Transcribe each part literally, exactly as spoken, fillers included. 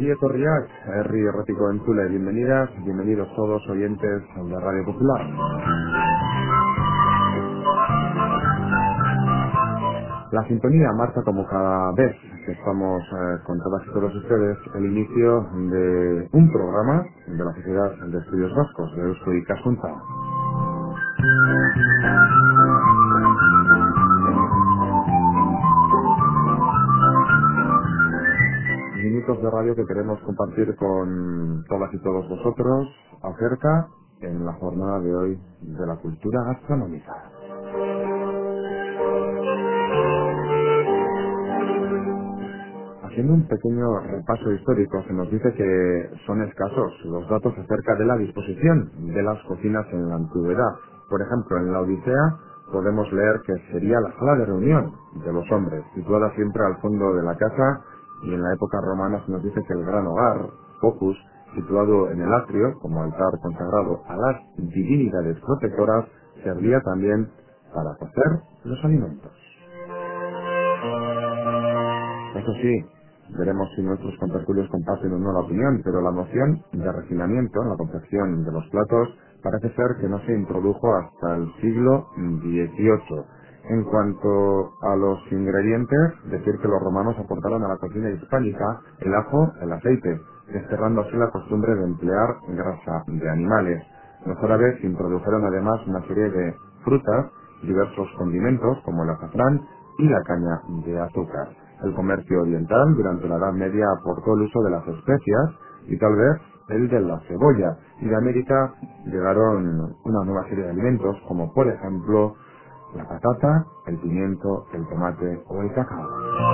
Ongi etorriak, herri erratiko entzule, bienvenidas, bienvenidos todos oyentes de Radio Popular. La sintonía marca como cada vez que estamos eh, con todas y todos ustedes el inicio de un programa de la Sociedad de Estudios Vascos de Eusko Ikaskuntza. Minutos de radio que queremos compartir con todas y todos vosotros acerca, en la jornada de hoy, de la cultura gastronómica. Haciendo un pequeño repaso histórico, se nos dice que son escasos los datos acerca de la disposición de las cocinas en la antigüedad. Por ejemplo, en la Odisea podemos leer que sería la sala de reunión de los hombres, situada siempre al fondo de la casa, y en la época romana se nos dice que el gran hogar, focus, situado en el atrio, como altar consagrado a las divinidades protectoras, servía también para cocer los alimentos. Eso sí, veremos si nuestros contertulios comparten o no la opinión, pero la noción de refinamiento en la confección de los platos parece ser que no se introdujo hasta el siglo dieciocho. En cuanto a los ingredientes, decir que los romanos aportaron a la cocina hispánica el ajo, el aceite, desterrando así la costumbre de emplear grasa de animales. Los árabes introdujeron además una serie de frutas, diversos condimentos como el azafrán y la caña de azúcar. El comercio oriental durante la Edad Media aportó el uso de las especias y tal vez el de la cebolla. Y de América llegaron una nueva serie de alimentos como por ejemplo la patata, el pimiento, el tomate o el cacao.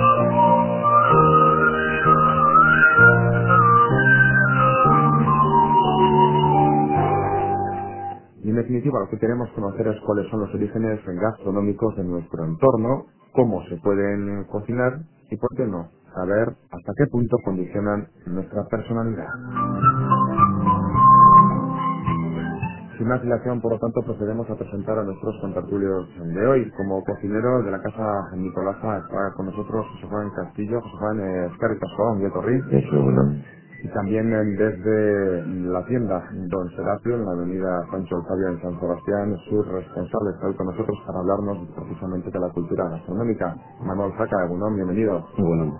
Y en definitiva lo que queremos conocer es cuáles son los orígenes gastronómicos de nuestro entorno, cómo se pueden cocinar y, por qué no, saber hasta qué punto condicionan nuestra personalidad. Sin más dilación, por lo tanto, procedemos a presentar a nuestros contertulios de hoy. Como cocinero de la casa Nicolasa está con nosotros José Juan Castillo, José Juan Escarritas, Juan Torri. Eso, bueno. Y también eh, desde la tienda Don Serapio, en la avenida Sancho Octavio en San Sebastián, su responsable está hoy con nosotros para hablarnos precisamente de la cultura gastronómica. Manuel Zaca, Egunon, bienvenido. Muy bueno.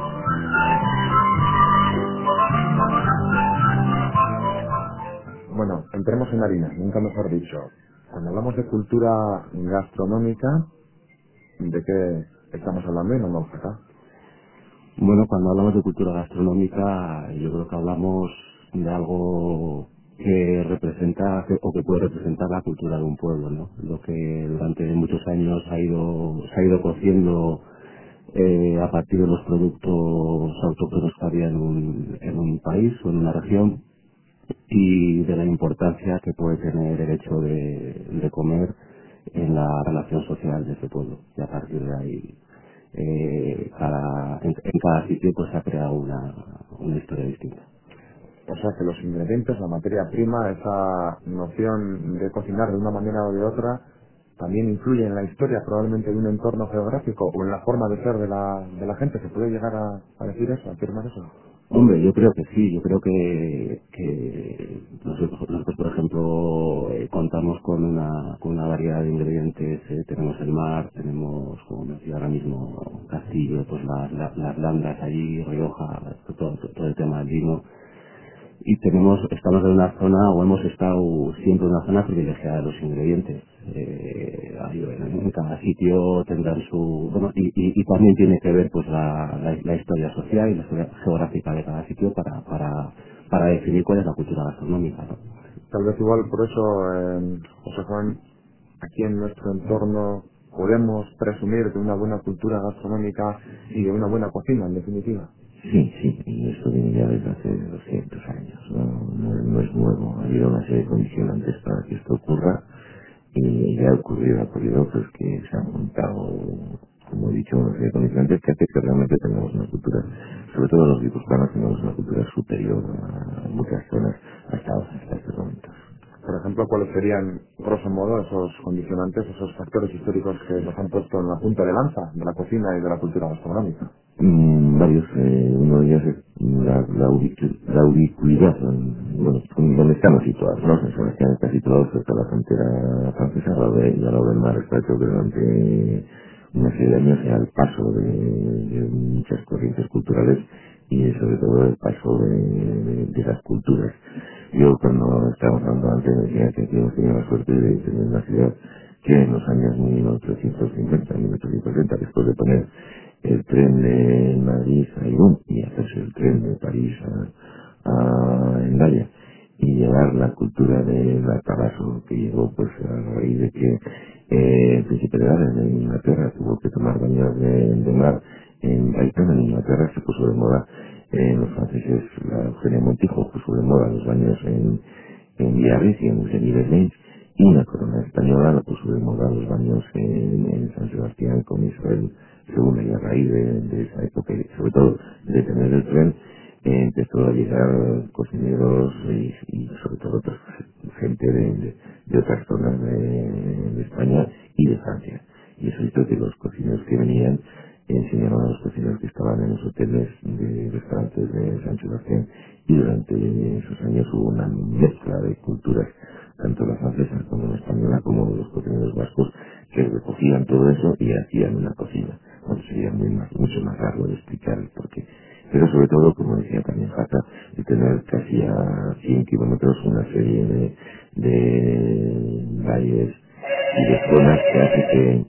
Bueno, entremos en harina, nunca mejor dicho. Cuando hablamos de cultura gastronómica, ¿de qué estamos hablando, Manuel Zaca? Bueno, cuando hablamos de cultura gastronómica, yo creo que hablamos de algo que representa que- o que puede representar la cultura de un pueblo, ¿no? Lo que durante muchos años ha ido, se ha ido cociendo eh, a partir de los productos autóctonos que había en un, en un país o en una región y de la importancia que puede tener el hecho de, de comer en la relación social de ese pueblo. Y a partir de ahí, eh, cada, en, en cada sitio pues se ha creado una, una historia distinta. O sea que los ingredientes, la materia prima, esa noción de cocinar de una manera o de otra, también influye en la historia probablemente de un entorno geográfico o en la forma de ser de la, de la gente. ¿Se puede llegar a, a decir eso, a afirmar eso? Hombre, yo creo que sí, yo creo que, que nosotros, nosotros, por ejemplo, eh, contamos con una, con una variedad de ingredientes, eh, tenemos el mar, tenemos, como me decía ahora mismo, Castillo, pues las, las, las landas allí, Rioja, todo, todo, todo el tema del vino, y tenemos, estamos en una zona, o hemos estado siempre en una zona privilegiada de los ingredientes. Eh, hay- en, en cada sitio tendrán su, bueno, y, y, y también tiene que ver pues la, la, la historia social y la historia geográfica de cada sitio para, para, para definir cuál es la cultura gastronómica, ¿no? Tal vez igual por eso, eh, José Juan, aquí en nuestro entorno podemos presumir de una buena cultura gastronómica y de una buena cocina, en definitiva. Sí, sí, y esto viene ya desde hace doscientos años, no, no, no es nuevo, ha habido una serie de condicionantes para que esto ocurra y ya ha ocurrido, ha ocurrido pues que se han montado, como he dicho, una serie de condicionantes que hace que realmente tengamos una cultura, sobre todo los guipuzcoanos tenemos una cultura superior a muchas zonas hasta, hasta estos momentos. Por ejemplo, ¿cuáles serían, grosso modo, esos condicionantes, esos factores históricos que nos han puesto en la punta de lanza de la cocina y de la cultura gastronómica? Mm, varios, eh, uno de ellos es la, la, ubicu- la ubicuidad, bueno, donde estamos situados, ¿no? En Sebastián está situado cerca de la frontera francesa, al lado de, y al lado del mar está hecho que durante una serie de años sea el paso de, de muchas corrientes culturales y sobre todo el paso de, de, de las culturas. Yo cuando estábamos hablando antes decía que aquí hemos tenido la suerte de tener una ciudad que en los años mil ochocientos cincuenta, mil ochocientos treinta, después de poner el tren de Madrid a Irún y hacerse el tren de París a, a Hendaya y llevar la cultura del Alcarazo que llegó pues a raíz de que eh, el príncipe de Gales de Inglaterra tuvo que tomar baños de, de mar en Brighton, en Inglaterra. Se puso de moda eh, los franceses, la Eugenia Montijo puso de moda los baños en, en Biarritz y en Saint-Germain, y la corona española la puso de moda los baños en, en San Sebastián con Isabel segunda, y a raíz de, de esa época y sobre todo de tener el tren eh, empezó a llegar cocineros y, y sobre todo otras gente de, de, de otras zonas de, de España y de Francia. Y eso hizo que los cocineros que venían enseñaban a los cocineros que estaban en los hoteles de restaurantes de San Sebastián, y durante esos años hubo una mezcla de culturas, tanto la francesa como la española, como los cocineros vascos, que recogían todo eso y hacían una cocina. Bueno, sería muy más, mucho más largo de explicar el porqué. Pero sobre todo, como decía también Jata, de tener casi a cien kilómetros una serie de, de valles y de zonas que hace que,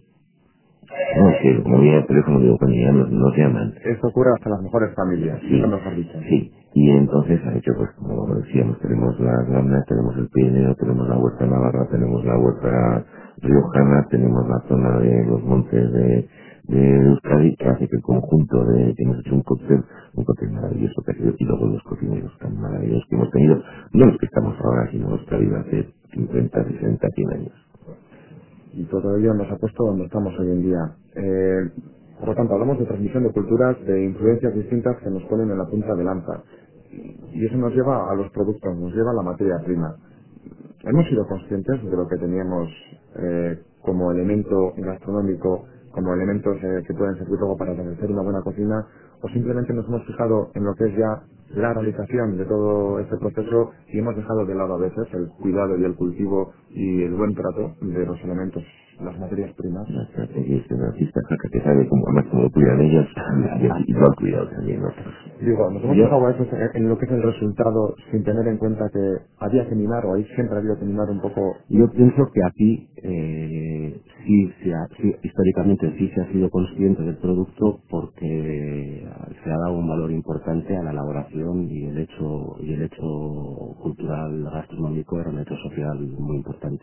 no, que como había el teléfono digo, cuando ya nos, nos llaman. Esto ocurre hasta en las mejores familias, Sí, nunca mejor dicho. sí. Y entonces ha hecho, pues, como decíamos, tenemos las Lambdas, tenemos el Pirineo, tenemos la Huerta Navarra, tenemos la Huerta Riojana, tenemos la zona de los montes de, de Euskadi, que hace que el conjunto de, que hemos hecho un cóctel, un cóctel maravilloso que ha sido, y luego los cocineros tan maravillosos que hemos tenido, no los que estamos ahora, sino los que ha habido hace cincuenta, sesenta, cien años. Y todo ello nos ha puesto donde estamos hoy en día. Eh, por lo tanto, hablamos de transmisión de culturas, de influencias distintas que nos ponen en la punta de lanza. Y eso nos lleva a los productos, nos lleva a la materia prima. Hemos sido conscientes de lo que teníamos eh, como elemento gastronómico, como elementos eh, que pueden servir luego para hacer una buena cocina, o simplemente nos hemos fijado en lo que es ya la realización de todo este proceso y hemos dejado de lado a veces el cuidado y el cultivo y el buen trato de los elementos, las materias primas. La estrategia es una artista que sabe cómo, además cómo cuidan ellos y lo han cuidado también otros. Digo, nos hemos Yo, fijado a veces en en lo que es el resultado sin tener en cuenta que había que minar, o ahí siempre había que minar un poco. yo pienso que aquí eh, sí, se ha- sí, históricamente sí se ha sido consciente del producto porque se ha dado un valor importante a la elaboración, y el hecho y el hecho cultural gastronómico era un hecho social muy importante.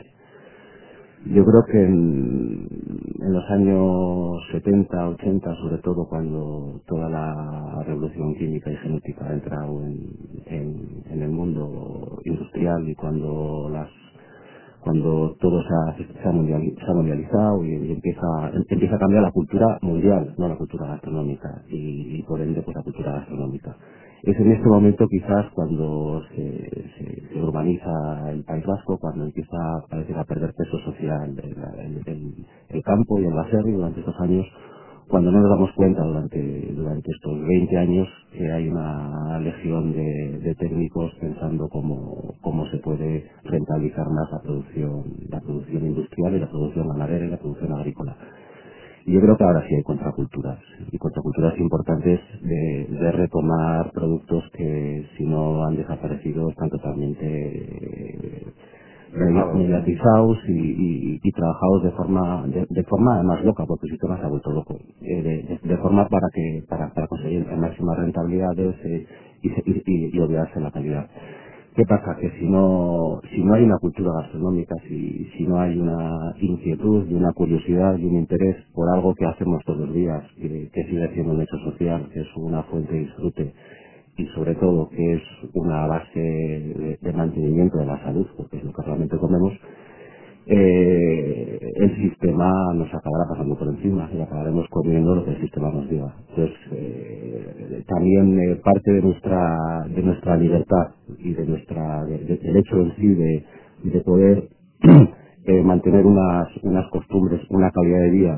Yo creo que en, en los años setenta, ochenta, sobre todo cuando toda la revolución química y genética ha entrado en, en, en el mundo industrial, y cuando las cuando todo se ha, se ha, mundiali- se ha mundializado y, y empieza, em- empieza a cambiar la cultura mundial, no la cultura gastronómica, y, y por ende pues la cultura gastronómica. Es en este momento quizás cuando se, se, se urbaniza el País Vasco, cuando empieza a parecer a perder peso social el, el, el- el campo y el baserri durante estos años, cuando no nos damos cuenta durante, durante estos veinte años que hay una legión de, de técnicos pensando cómo, cómo se puede rentabilizar más la producción, la producción industrial y la producción ganadera y la producción agrícola. Y yo creo que ahora sí hay contraculturas, y contraculturas importantes de, de retomar productos que, si no han desaparecido, están totalmente eh, media- Dejados. mediatizados y, y- y trabajados de forma de, de forma además loca, porque el sistema se ha vuelto loco, eh, de, de- de forma para que para, para conseguir la máxima rentabilidad de ese, y, se- y, y- y olvidarse la calidad. ¿Qué pasa? Que si no, si no hay una cultura gastronómica, si, si no hay una inquietud y una curiosidad y un interés por algo que hacemos todos los días, que, que sigue siendo un hecho social, que es una fuente de disfrute, y sobre todo que es una base de, de mantenimiento de la salud, porque es lo que realmente comemos, eh, el sistema nos acabará pasando por encima y acabaremos comiendo lo que el sistema nos diga. Entonces, eh, también eh, parte de nuestra de nuestra libertad y de nuestra de- de- del hecho en sí de, de poder eh, mantener unas unas costumbres, una calidad de vida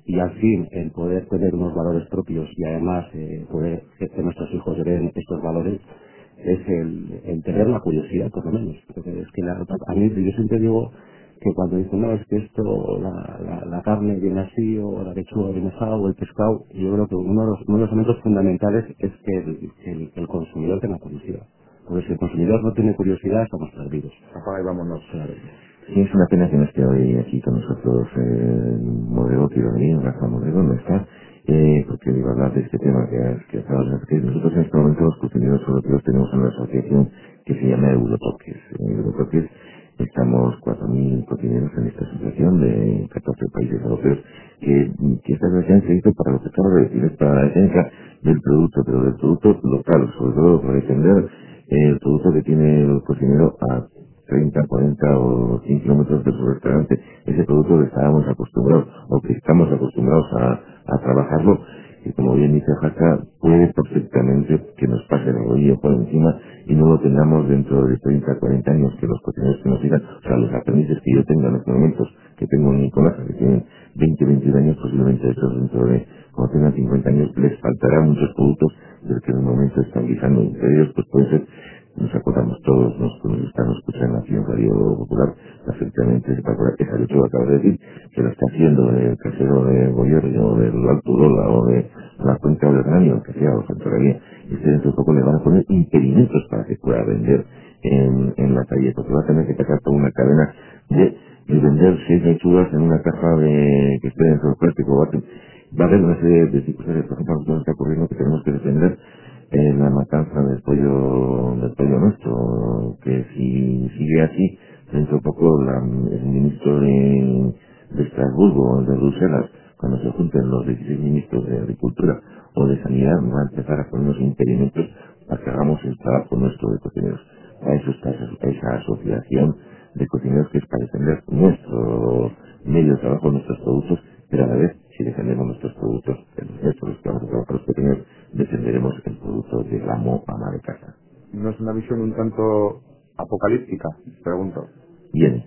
y al fin el poder tener unos valores propios y además eh, poder que, que nuestros hijos hereden estos valores es el, el tener la curiosidad, por lo menos. Porque es que la, a mí yo siempre digo que cuando dicen, no, es que esto, la, la, la carne viene así, o la lechuga viene asada, o el pescado, yo creo que uno de los, uno de los elementos fundamentales es que el, el, el consumidor tenga curiosidad. Porque si el consumidor no tiene curiosidad, estamos perdidos. Apaga y vámonos. Claro. Sí, es una pena que no esté hoy aquí con nosotros eh, Modelo, que iba a venir, Rafa Modelo, no está, eh, porque iba a hablar de este tema que, has- que acabas de decir. Nosotros en este momento los contenidos europeos tenemos una asociación que se llama Eurotoques. En Eurotoques estamos cuatro mil cocineros en esta asociación de catorce países europeos, que, que esta asociación se hizo para lo que acabo de decir, es para la defensa del producto, pero del producto local, sobre todo para defender el producto que tiene el cocinero a treinta, cuarenta o cien kilómetros de su restaurante, ese producto que estábamos acostumbrados o que estamos acostumbrados a, a trabajarlo, y como bien dice Jaca, puede perfectamente que nos pase el rodillo por encima y no lo tengamos dentro de treinta, cuarenta años, que los cocineros que nos sigan, o sea, los aprendices que yo tenga en estos momentos, que tengo en mi conaja, que tienen veinte, veintiún años, posiblemente estos dentro de, cuando tengan cincuenta años, les faltarán muchos productos del que en el momento están guisando. Entre ellos, pues puede ser, nos acordamos todos, nos, nos estamos escuchando aquí en Radio Popular, perfectamente, se calcula esa lechuga, acabo de decir, que lo está haciendo el casero de Goierri o del Alto Lola o de la cuenca del Hernanio, que sea, o Centralía, y este dentro de poco le van a poner impedimentos para que pueda vender en, en la calle, porque va a tener que sacar toda una cadena de, de vender seis lechugas en una caja de que esté dentro del plástico. Va a, ten- va a haber una serie de circunstancias, por ejemplo, nosotros está ocurriendo que tenemos que defender eh, la matanza del pollo, del pollo nuestro, que si sigue así, dentro de poco la, el ministro de, de Estrasburgo, de Bruselas, cuando se junten los dieciséis ministros de Agricultura o de Sanidad, va a empezar a ponernos impedimentos para que hagamos el trabajo nuestro de cocineros. Para eso está esa, esa asociación de cocineros, que es para defender nuestro medio de trabajo, nuestros productos, pero a la vez, si defendemos nuestros productos, los nuestros, los que vamos a trabajar los cocineros, defenderemos el producto del amo ama de casa. ¿No es una visión un tanto apocalíptica? Pregunto. Bien.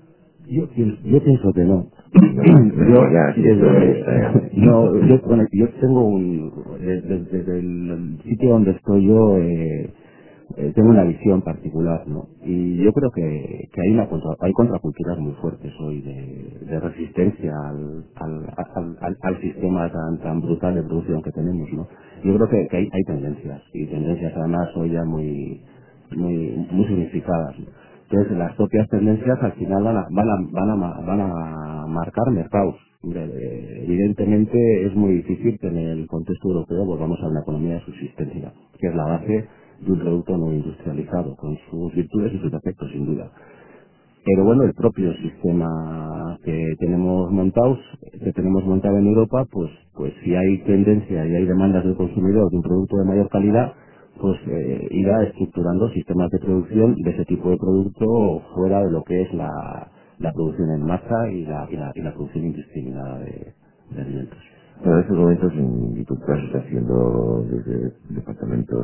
Yo, pienso- yo pienso que no. No, yo, no, ya, sí, eso desde, es, eh, no, yo, bueno, yo tengo un, desde, desde el sitio donde estoy yo, eh, eh, tengo una visión particular, ¿no? Y yo creo que, que hay, una contra, hay contraculturas muy fuertes hoy de, de resistencia al, al, al, al, al sistema tan, tan brutal de producción que tenemos, ¿no? Yo creo que, que hay, hay tendencias, y tendencias además hoy ya muy, muy, muy significadas, ¿no? Entonces, las propias tendencias al final van a, van a, van a, ma- van a marcar mercados. Hombre, eh, evidentemente es muy difícil que en el contexto europeo volvamos a una economía de subsistencia, que es la base de un producto no industrializado, con sus virtudes y sus defectos, sin duda. Pero bueno, el propio sistema que tenemos montados, que tenemos montado en Europa, pues, pues si hay tendencia y hay demandas del consumidor de un producto de mayor calidad, pues eh, irá estructurando sistemas de producción de ese tipo de producto fuera de lo que es la, la producción en masa y la, y la, y la producción indiscriminada de, de alimentos. Bueno, en estos momentos en Guipúzcoa se está haciendo desde el Departamento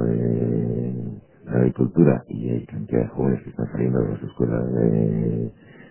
de Agricultura, y hay cantidad de jóvenes que están saliendo de las escuelas de,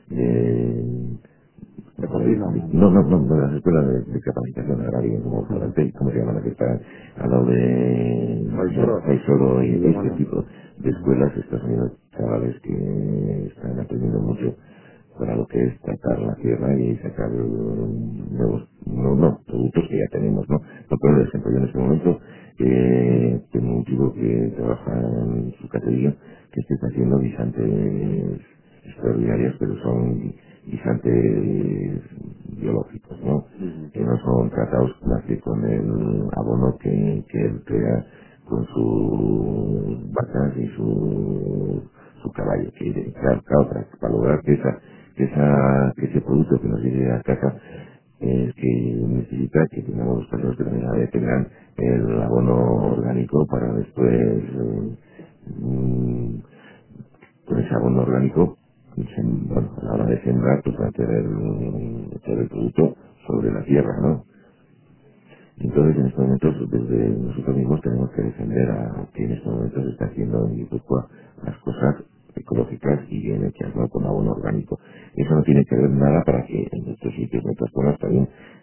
de De cocina. no, no, no, no, las escuelas de, de capacitación agraria, como Florante, como se llaman las que están al lado de Maizoro. Maizoro, y Sí, este bueno. tipo de escuelas. Están saliendo chavales que están aprendiendo mucho para lo que es tratar la tierra y sacar eh, nuevos, no, no, productos que ya tenemos, ¿no? No puedo ejemplo, yo en este momento eh, tengo un chico que trabaja en su categoría, que está haciendo guisantes extraordinarios, pero son guisantes biológicos, ¿no? Ujú. Que no son tratados más que con el abono que, que él crea con sus vacas y su, su caballo. Que, claro, claro, para, para lograr que, esa, que, esa, que ese producto que nos llegue a casa, es que necesita que tengamos los casos de que tengan el abono orgánico para después eh, mm, con ese abono orgánico, sem- bueno, a la hora de sembrar, pues meter el, meter el producto sobre la tierra, ¿no? Entonces, en estos momentos, desde nosotros mismos tenemos que defender a que en estos momentos se está haciendo en Guipúzcoa las cosas ecológicas y bien hechas, ¿no? Con abono orgánico. Eso no tiene que ver nada para que en nuestros sitios, en nuestras zonas también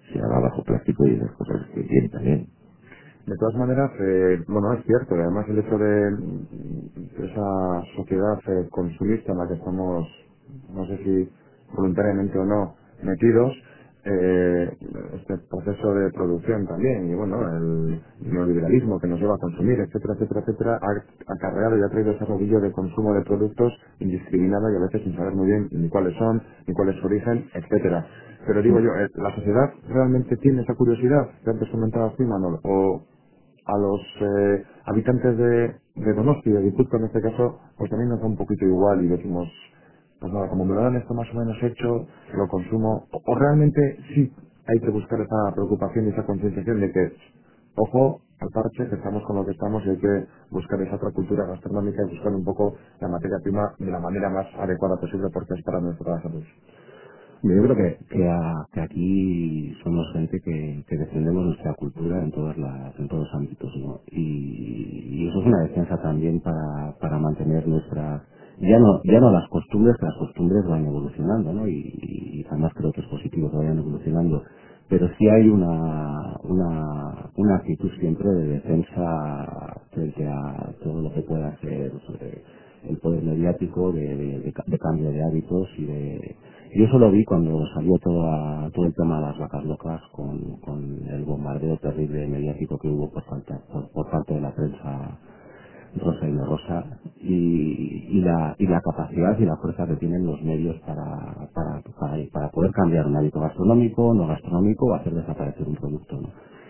se haga bajo plástico y esas cosas que tiene también. De todas maneras, eh, bueno, es cierto, y además el hecho de, de esa sociedad eh, consumista en la que estamos, no sé si voluntariamente o no, metidos, eh, este proceso de producción también, y bueno, el neoliberalismo que nos lleva a consumir, etcétera, etcétera, etcétera, ha acarreado y ha traído ese rodillo de consumo de productos indiscriminado y a veces sin saber muy bien ni cuáles son, ni cuál es su origen, etcétera. Pero digo yo, eh, ¿la sociedad realmente tiene esa curiosidad que antes comentaba así, Manolo? ¿O a los eh, habitantes de, de Donosti, de Guipúzcoa en este caso, pues también nos da un poquito igual y decimos, pues nada, como me lo dan esto más o menos hecho, lo consumo? O, o realmente sí hay que buscar esa preocupación y esa concienciación de que, ojo al parche, que estamos con lo que estamos y hay que buscar esa otra cultura gastronómica y buscar un poco la materia prima de la manera más adecuada posible porque es para nuestra salud. Yo creo que, que, a- que aquí somos gente que, que defendemos nuestra cultura en todas las, en todos los ámbitos, ¿no? Y, y eso es una defensa también para, para mantener nuestras, ya no, ya no las costumbres, que las costumbres van evolucionando, ¿no? Y, y además creo que es positivo que vayan evolucionando, pero sí hay una, una, una actitud siempre de defensa frente a todo lo que pueda ser sobre el poder mediático, de, de, de ca- de cambio de hábitos y de... Yo eso lo vi cuando salió todo, a- todo el tema de las vacas locas con, con el bombardeo terrible mediático que hubo por, falta, por, por parte de la prensa rosa y no rosa y, y la y la capacidad y la fuerza que tienen los medios para, para, para, para poder cambiar un hábito gastronómico, no gastronómico o hacer desaparecer un producto, ¿no?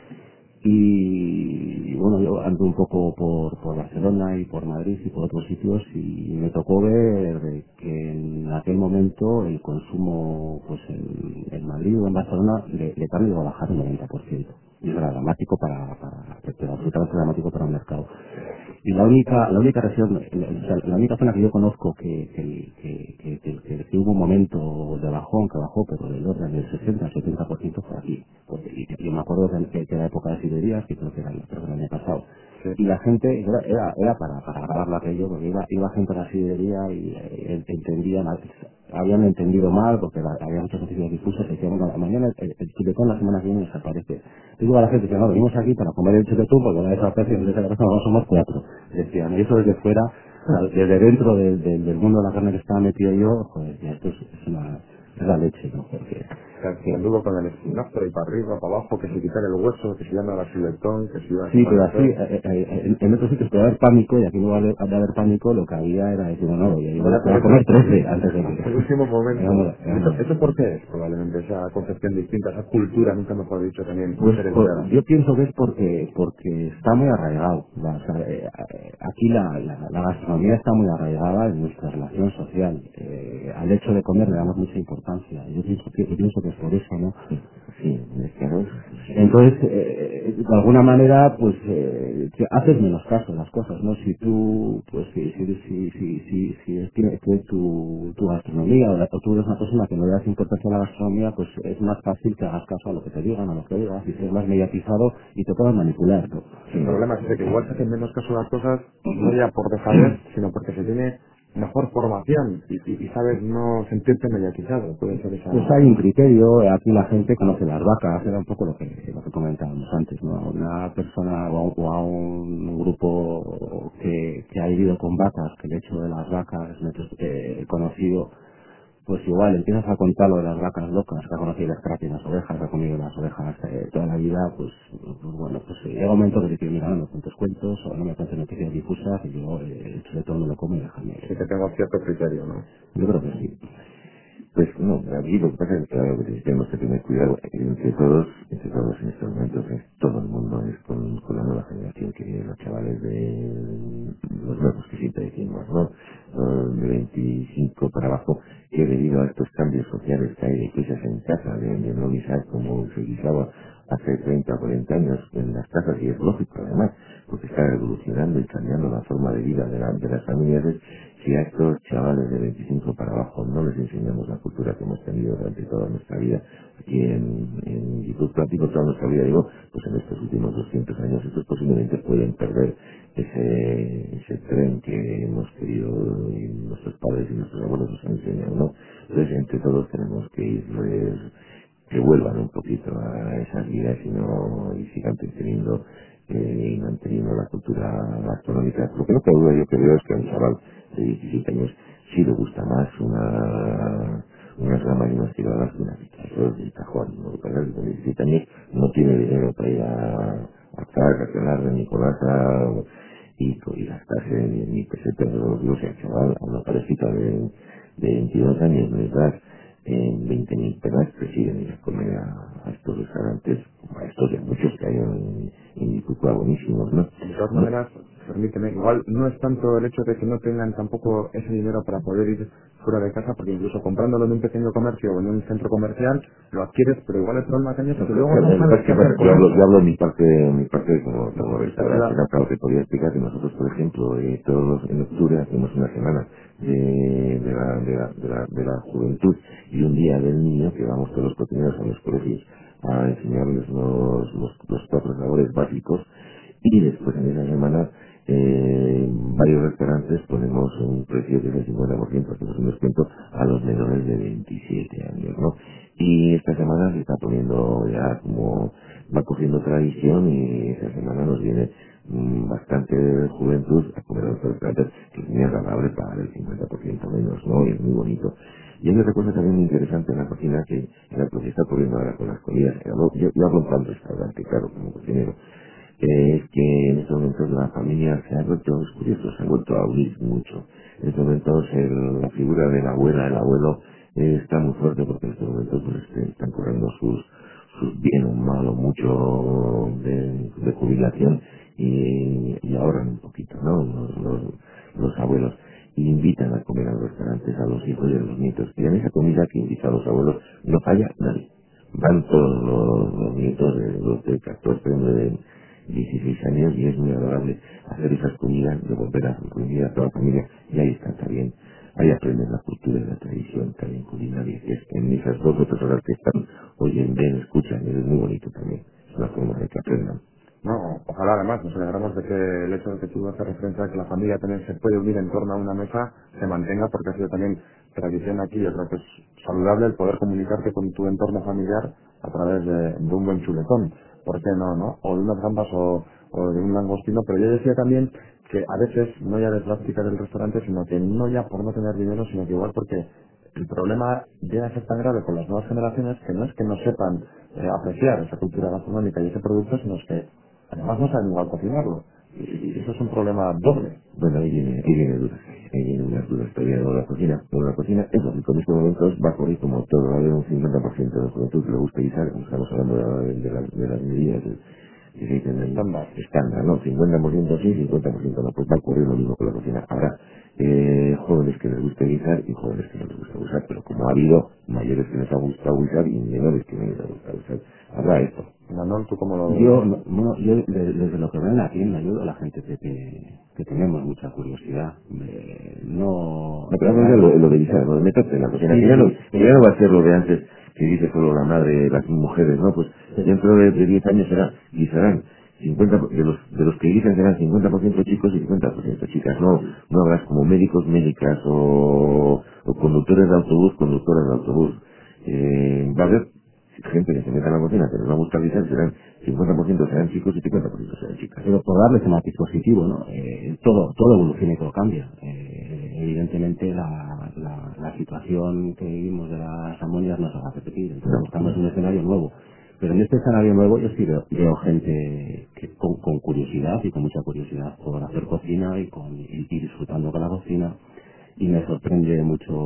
Y bueno, yo ando un poco por, por Barcelona y por Madrid y por otros sitios y me tocó ver de que en aquel momento el consumo pues en, en Madrid o en Barcelona le, le cambia a bajar un noventa por ciento. Y eso era dramático para, para, pero absolutamente dramático para el mercado. Y la única, la única región, la, o sea, la única zona que yo conozco que, que, que, que, que- que- que hubo un momento de bajón, que bajó, pero del orden del sesenta al setenta por ciento fue aquí. Porque, y, yo me acuerdo que, que, que era época de Siberías, que creo que era, creo que el año pasado. Sí. Y la gente, era, era, era para, para grabarlo aquello, porque iba, iba gente a la sidería y eh, entendían, habían entendido mal, porque la- había muchas noticias difusas, que decían, bueno, mañana el, el chuletón la semana que viene desaparece. Digo a la gente que no, venimos aquí para comer el chuletón, porque una desaparece y desde la casa no somos cuatro. Decían, y eso desde fuera, o sea, desde dentro del, del, del mundo de la carne que estaba metido yo, joder, ya esto es, es una, es la leche, ¿no? Porque, O sea, que anduvo con el espinastro y para arriba, para abajo, que si quitar el hueso, que si llama la filetón, que si iba a sí, pero así, desaparecer. eh, eh, en, en otros sitios puede haber pánico, y aquí no va a haber, de haber pánico, lo que había era decir, no, no, y ahí Voy voy a a, voy a comer comer hasta trece antes de hasta el último que... momento. Vámonos, ¿Eso, vámonos. ¿Eso por qué es? Probablemente esa concepción distinta, esa cultura, nunca mejor dicho, también Pues por- hereditaria. yo pienso que es porque porque está muy arraigado. La- o sea, eh, eh, aquí la, la, la gastronomía está muy arraigada en nuestra relación social. Eh, al hecho de comer le damos mucha importancia. Yo pienso que, yo pienso que es por eso, ¿no? Sí, es que no, Entonces, eh, de alguna manera, pues eh, te haces menos caso a las cosas, ¿no? Si tú, pues si, si, si, si, si, si es que- que tu, tu gastronomía o, la- o tú eres una persona que no le das importancia a la gastronomía, pues es más fácil que hagas caso a lo que te digan, a lo que digas, y seas más mediatizado y te puedas manipular, ¿no? El problema es ese, que igual se hacen menos caso a las cosas, no ya por dejadez, sino porque se tiene mejor formación y, y, y sabes no sentirte mediatizado. Puede ser esa... Pues hay un criterio, eh, aquí la gente conoce las vacas, era un poco lo que, lo que comentábamos antes, ¿no? A una persona o a un, o a un grupo que, que ha vivido con vacas, que el hecho de las vacas no es eh, conocido, pues igual empiezas a contar lo de las vacas locas, que ha conocido las cracas y las ovejas, que ha comido las ovejas eh, toda la vida, pues, pues bueno, pues eh, llega un momento que te dices, mira, no me cuentes cuentos o no me cuentes noticias difusas y yo eh, sobre todo me lo como y déjame. Sí que tengo cierto criterio, ¿no? Yo creo que sí. pues no, aquí lo que pasa es que claro, que sí tenemos que tener cuidado entre todos, entre todos en estos momentos, es todo el mundo, es con, con la nueva generación, que los chavales de los nuevos que siempre decimos, ¿no? Los de veinticinco para abajo, que debido a estos cambios sociales que hay de crisis en casa, de, de no guisar como se guisaba hace treinta o cuarenta años en las casas, y es lógico además, porque está evolucionando y cambiando la forma de vida de, la- de las familias. Si a estos chavales de veinticinco para abajo no les enseñamos la cultura que hemos tenido durante toda nuestra vida, aquí en, en Guipúzcoa, digo toda nuestra vida, digo, pues en estos últimos doscientos años, estos posiblemente pueden perder ese, ese tren que hemos querido y nuestros padres y nuestros abuelos nos han enseñado, ¿no? Entonces, entre todos tenemos que irles que vuelvan un poquito a esas vidas y no y sigan teniendo eh, y manteniendo la cultura gastronómica. Lo que no cabe duda yo creo es que a un chaval de diecisiete años sí le gusta más una unas gamas y unas tiradas que una pizza. Eso es cajón. Lo que pasa es que con diecisiete años no tiene dinero para ir a, a Praga, a cenar de Nicolasa y, y gastarse ni, ni pesetas de los dios al chaval, a una parejita de, de veintidós años de edad en veinte mil pelas prefieren ir a comer a, a estos restaurantes, a estos y a muchos que hay en, en Guipúzcoa buenísimos, ¿no? De todas No, maneras, permíteme, igual no es tanto el hecho de que no tengan tampoco ese dinero para poder ir fuera de casa, porque incluso comprándolo en un pequeño comercio o en un centro comercial, lo adquieres, pero igual el problema que hay es no, que pero, luego pero, no lo que pasa sabes es qué que, hacer bueno, yo con hablo, yo eso. hablo de mi parte, mi parte como, como Esa es restaurante, la... ¿no? Claro, te podría explicar que nosotros, por ejemplo, eh, todos los- en octubre hacemos una semana de, de, la, de, la, de, la, de la juventud y un día del niño que vamos todos los cocineros a los colegios a enseñarles los, los, los cuatro sabores básicos y después en esa semana eh, varios restaurantes ponemos un precio que es el cincuenta por ciento, hacemos un descuento a los menores de veintisiete años, ¿no? Y esta semana se está poniendo ya como va cogiendo tradición y esa semana nos viene mm, bastante juventud a comer a los restaurantes que es muy agradable pagar el cincuenta por ciento menos, ¿no? Y es muy bonito. Y hay otra cosa también muy interesante en la cocina que, en la que se está poniendo ahora con las comidas. Yo, yo, yo hablo en plan restaurante, claro, como cocinero eh, es que en estos momentos la familia se ha vuelto, es curioso, se ha vuelto a unir mucho. En estos momentos el- la figura de la abuela, el abuelo, eh, está muy fuerte porque en estos momentos pues, este, están corriendo sus, sus bien o mal o mucho de, de jubilación y, y ahorran un poquito, ¿no? Los, los, los abuelos. Y invitan a comer a los restaurantes a los hijos y a los nietos. Y en esa comida que invita a los abuelos no falla nadie. Van todos los, los nietos de los de catorce, de dieciséis años y es muy agradable hacer esas comidas, de volver a reunir a toda la familia y ahí está también. Ahí aprenden la cultura y la tradición también culinaria, que es en esas dos o tres horas que están, oyen, ven, escuchan, y es muy bonito también. Es una forma de que aprendan. No, ojalá además, nos alegramos de que el hecho de que tú haces referencia a que la familia también se puede unir en torno a una mesa se mantenga, porque ha sido también tradición aquí. Yo creo que es saludable el poder comunicarte con tu entorno familiar a través de, de un buen chuletón. ¿Por qué no, no? O de unas gambas o, o de un langostino. Pero yo decía también que a veces, no ya de práctica del restaurante, sino que no ya por no tener dinero, sino que igual porque el problema viene a ser tan grave con las nuevas generaciones que no es que no sepan eh, apreciar esa cultura gastronómica y ese producto, sino es que además no saben igual cocinarlo. Y, y eso es un problema doble. Bueno, ahí viene, ahí viene dudas, ahí viene unas dudas todavía de la cocina. Pero la cocina es lógico, en estos momentos va a correr como todo, va a haber un cincuenta por ciento de la juventud que le gusta guisar, estamos hablando de, la- de, las de las medidas que se dicen ahí Estándar. estándar, ¿no? cincuenta por ciento sí, cincuenta por ciento no, pues va a ocurrir lo mismo con la cocina. Habrá eh, jóvenes que les gusta guisar y jóvenes que no les gusta guisar, pero como ha habido mayores que les ha gustado guisar y menores que no les ha gustado guisar, habrá esto. Manuel, ¿tú cómo lo ves? Yo, no- bueno, yo de- desde lo que veo en la tienda, yo a la gente que, que, que tenemos mucha curiosidad, eh, no... No, pero vamos a lo, lo de guisar, lo de meterte en la cocina, que Sí, ya no, sí, que ya no va a ser lo de antes, que dice solo la madre, las mujeres, ¿no? Pues dentro de, de diez años será, guisarán cincuenta por- de los, de los que guisan serán cincuenta por ciento chicos y cincuenta por ciento chicas, no, no habrás como médicos, médicas o, o conductores de autobús, conductores de autobús. Eh, va a haber gente que se meta en la cocina, que les va a gustar guisar, serán cincuenta por ciento serán chicos y cincuenta por ciento serán chicas. pero por darle ese matiz positivo, ¿no? Eh, todo, todo evoluciona y todo cambia. Eh, evidentemente la, la, la situación que vivimos de las amonias no se va a repetir, entonces No, estamos en un escenario nuevo. Pero en este escenario nuevo yo sí veo, veo gente que con, con curiosidad y con mucha curiosidad por hacer cocina y, con, y, y disfrutando con la cocina y me sorprende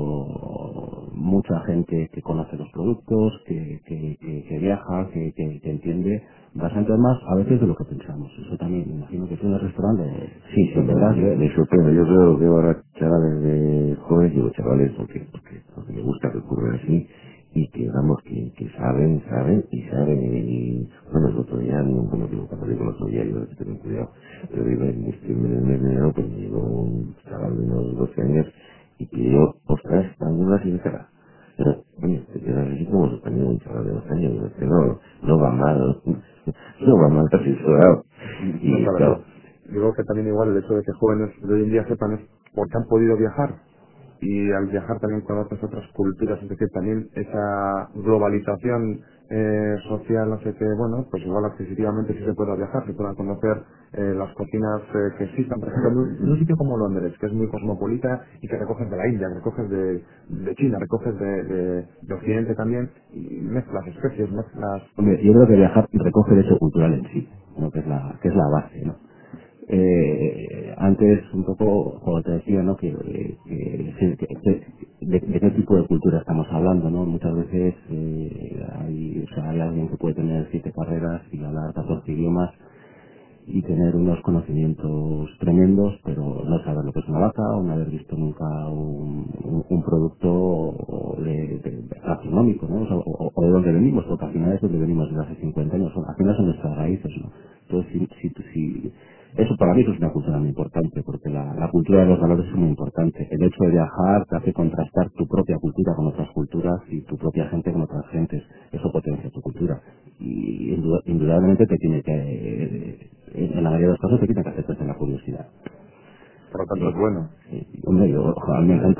mucho mucha gente que conoce los productos, que, que, que, que viaja, que, que, que entiende bastante más a veces de lo que pensamos. Eso también, me imagino que tú en el restaurante sí, sí, lo me, verás. me, me sorprende. Yo veo, veo ahora chavales de jóvenes, digo chavales porque, porque, porque me gusta que ocurra así, y que vamos, que, que saben, saben y saben. Y, bueno, el otro día, no, como digo, cuando digo el otro día, yo que tener cuidado, pero digo, en este mes de enero, pues me llegó un chaval de unos doce años y que yo, ostras, alguna sin cara. Pero, oye, te quedas así como sorprendido un chaval de dos años, digo, que no, no va mal, no va mal, está asesorado. No Y sabe claro, nada. Digo que también igual el hecho de que jóvenes de hoy en día sepan es porque han podido viajar. Y al viajar también conoces otras culturas, es decir, también esa globalización eh, social hace que, bueno, pues igual adquisitivamente sí se pueda viajar, se puedan conocer eh, las cocinas eh, que existan, por ejemplo, en un, en un sitio como Londres, que es muy cosmopolita y que recoges de la India, que recoges de, de China, recoges de, de, de Occidente también, y mezclas especies, mezclas... Hombre, yo creo que viajar recoge el hecho cultural en sí, ¿no? que es la que es la base, ¿no? Eh, antes un poco, como te decía, ¿no? que, que, que- que- que- de, de qué tipo de cultura estamos hablando, ¿no? Muchas veces eh, hay, o sea, hay alguien que puede tener siete carreras y hablar catorce idiomas y tener unos conocimientos tremendos, pero no saber lo que es una vaca, o no haber visto nunca un, un, un producto de, de- de gastronómico, ¿no? O, sea, o- o de dónde venimos, porque al final es donde venimos desde hace cincuenta años, son- al final son nuestras raíces, ¿no? Entonces, si, si, si- eso para mí eso es una cultura muy importante, porque la, la cultura de los valores es muy importante. El hecho de viajar te hace contrastar tu propia cultura con otras culturas y tu propia gente con otras gentes. Eso potencia tu cultura. Y induda- indudablemente te tiene que, eh, en la mayoría de los casos te tiene que hacer crecer la curiosidad. Por lo tanto es Eh, bueno. eh, hombre, yo, ojalá, me encanta.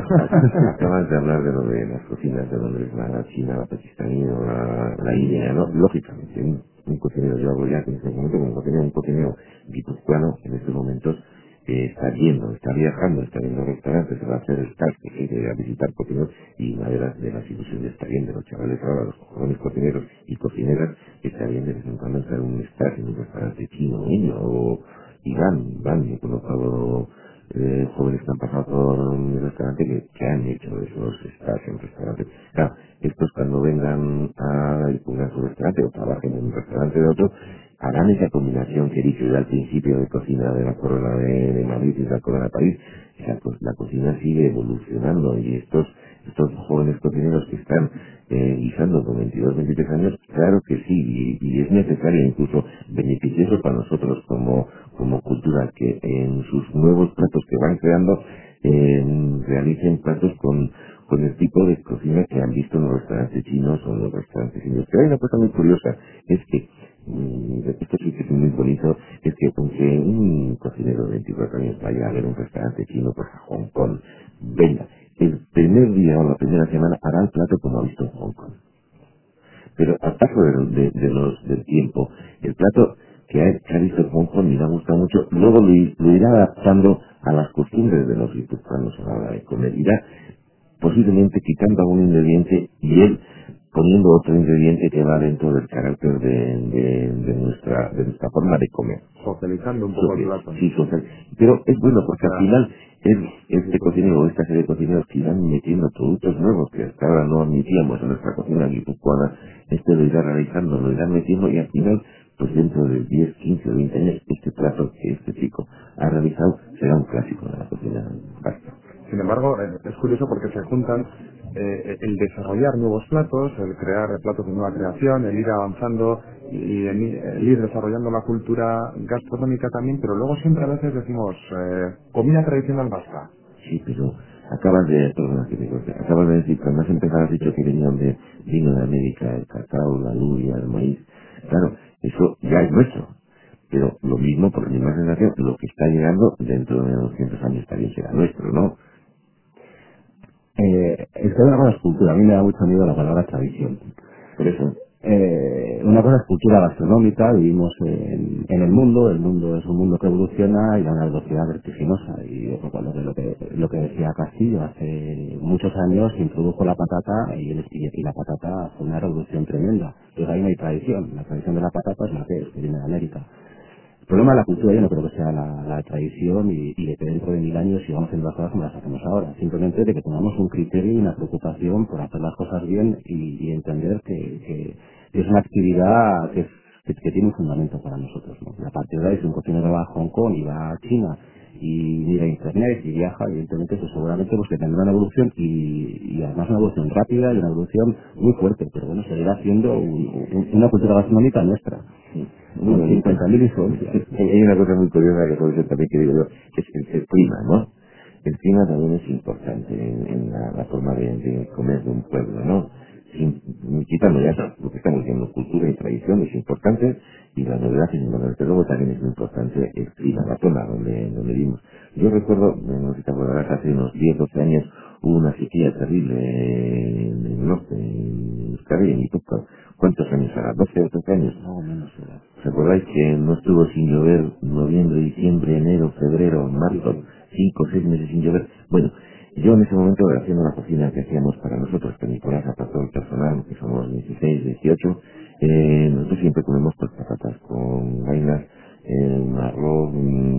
Acabas de hablar de lo de las cocinas de Londres, la china, la pakistaní o la, la india, ¿no? Lógicamente, un, un cocinero, yo hago ya en este momento como cocinero, un cocinero guipuzcoano en estos momentos eh, está viendo, está viajando, está viendo restaurantes, se va a hacer el staff que quiere ir a visitar cocineros y una de las, de las ilusiones está bien de los chavales ahora, los jóvenes cocineros y cocineras, está bien de vez en cuando hacer un staff en un restaurante chino, indio o y van, van, yo conozco eh, jóvenes que han pasado por mi restaurante que, que han hecho esos stages en restaurantes. Claro, estos cuando vengan a y pongan su restaurante o trabajen en un restaurante de otro, harán esa combinación que he dicho yo al principio de cocina de la corona de, de Madrid y la corona de París. O sea, pues la cocina sigue evolucionando y estos estos jóvenes cocineros que están eh, guisando con veintidós, veintitrés años, claro que sí, y, y es necesario, incluso beneficioso para nosotros como, como cultura, que en sus nuevos platos que van creando eh, realicen platos con, con el tipo de cocina que han visto en los restaurantes chinos o en los restaurantes indios. Pero hay una cosa muy curiosa, es que mm, esto sí que es muy bonito, es que aunque un cocinero de veinticuatro años vaya a ver un restaurante chino, pues a Hong Kong, venga, el primer día o la primera semana hará el plato como ha visto en Hong Kong. Pero al paso de, de- de los, del tiempo, el plato que ha, que ha visto en Hong Kong y le ha gustado mucho, luego lo, i- lo irá adaptando a las costumbres de los guipuzcoanos a la hora de comer. Irá posiblemente quitando algún ingrediente y él poniendo otro ingrediente que va dentro del carácter de, de, de nuestra, de nuestra forma de comer. Socializando un poco el Social, plato. sí, social. Pero es bueno porque al Claro. final es este cocinero o esta serie de cocineros que irán metiendo productos nuevos que hasta ahora no admitíamos en nuestra cocina guipuzcoana, este lo irá realizando, lo irán metiendo y al final, pues dentro de diez, quince o veinte años, este plato que este chico ha realizado será un clásico de la cocina vasca. Sin embargo, eh, es curioso porque se juntan eh, el desarrollar nuevos platos, el crear platos de nueva creación, el ir avanzando y el, i- el ir desarrollando la cultura gastronómica también, pero luego siempre a veces decimos eh, comida tradicional vasca. Sí, pero acabas de, perdona que me corte, acabas de decir, cuando has empezado has dicho que venían de, vino de América, el cacao, la luya, el maíz. Claro, eso ya es nuestro. Pero lo mismo, por la misma sensación, lo que está llegando dentro de doscientos años también será nuestro, ¿no? Eh, es que una cosa es cultura, a mí me da mucho miedo la palabra tradición. Por eso, Eh, una cosa es cultura gastronómica, vivimos en, en el mundo, el mundo es un mundo que evoluciona y a una velocidad vertiginosa. Y eso, pues, lo, que, lo, que, lo que decía Castillo, hace muchos años se introdujo la patata y, el- y, y la patata fue una revolución tremenda. Entonces ahí no hay tradición, la tradición de la patata es la que es, que viene de América. El problema de la cultura yo no creo que sea la, la tradición y, y de que dentro de mil años sigamos haciendo las cosas como las hacemos ahora. Simplemente de que tengamos un criterio y una preocupación por hacer las cosas bien y, y entender que, que es una actividad que, es- que, que tiene un fundamento para nosotros, ¿no? Y a partir de ahí, si un cocinero va a Hong Kong y va a China y mira internet y viaja, evidentemente pues seguramente pues que tendrá una evolución y, y además una evolución rápida y una evolución muy fuerte, pero bueno, seguirá siendo un- un- una cultura gastronómica nuestra muy con bonito. cincuenta mil influencias. Hay una cosa muy curiosa que puede ser también que digo yo, que es el, el clima, ¿no? El clima también es importante en, en la, la forma de, de comer de un pueblo, ¿no? Sin, quitando ya lo que estamos diciendo, cultura y tradición es importante, y la novedad sin embargo, desde luego también es muy importante el clima, la zona donde, donde vivimos. Yo recuerdo, no sé si te acordarás, hace unos diez doce años, hubo una sequía terrible en el norte, en Euskadi, en Ituca. ¿Cuántos años hará? ¿doce o trece años? No, menos edad. ¿Os acordáis que no estuvo sin llover noviembre, diciembre, enero, febrero, Sí, marzo? sí. Cinco o seis meses sin llover. Bueno, yo en ese momento, haciendo la cocina que hacíamos para nosotros, que Nicolás, para todo el personal, que somos dieciséis, dieciocho, eh, nosotros siempre comemos pues patatas con vainas, eh, arroz,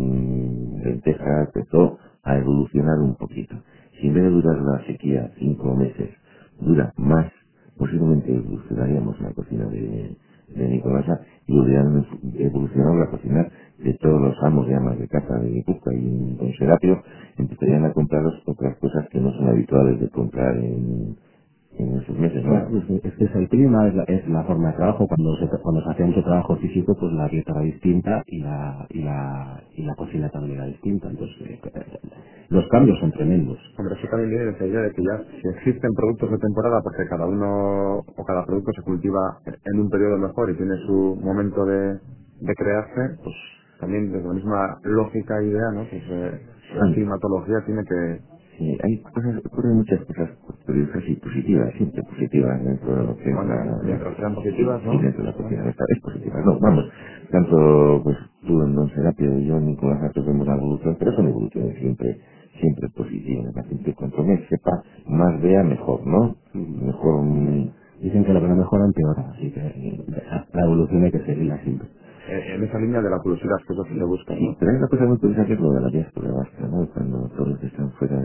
mm, lentejas, empezó a evolucionar un poquito. Si en vez de durar la sequía cinco meses, dura más, posiblemente evolucionaríamos la cocina de, de Nicolasa y hubieran evolucionado la cocina de todos los amos y amas de casa de Guipúzcoa y Don Serapio, empezarían a compraros otras cosas que no son habituales de comprar en, en esos meses, ¿no? Claro, es que es que es el clima, es la, es la forma de trabajo. Cuando se, cuando se hacía mucho trabajo físico, pues la dieta era distinta y la, y la, y la cocina también era distinta. Entonces, eh, eh, los cambios son tremendos. Hombre, eso también viene de esa idea de que ya si existen productos de temporada porque cada uno o cada producto se cultiva en un periodo mejor y tiene su momento de, de crearse, pues también desde la misma lógica e idea, ¿no? Pues eh, la Sí, climatología tiene que... sí, hay cosas, ocurren muchas cosas curiosas y positivas, siempre positivas dentro de lo que es Bueno, la, la, mientras sean positivas, sí, ¿no? dentro de la cocina nuestra, es positiva, no, vamos, tanto pues tú en Don Serapio y yo en Nicolás Gatos vemos la evolución, pero son evoluciones siempre, siempre positivas, la gente cuanto más sepa, más vea mejor, ¿no? Mejor, mm, Dicen que lo que no mejora empeora, así que eh, la evolución hay que seguirla siempre. Eh, en esa línea de la curiosidad, que es lo que se busca, sí, ¿no? pero hay una cosa muy curiosa que es lo de la diáspora vasca, ¿no? Cuando todos los que están fuera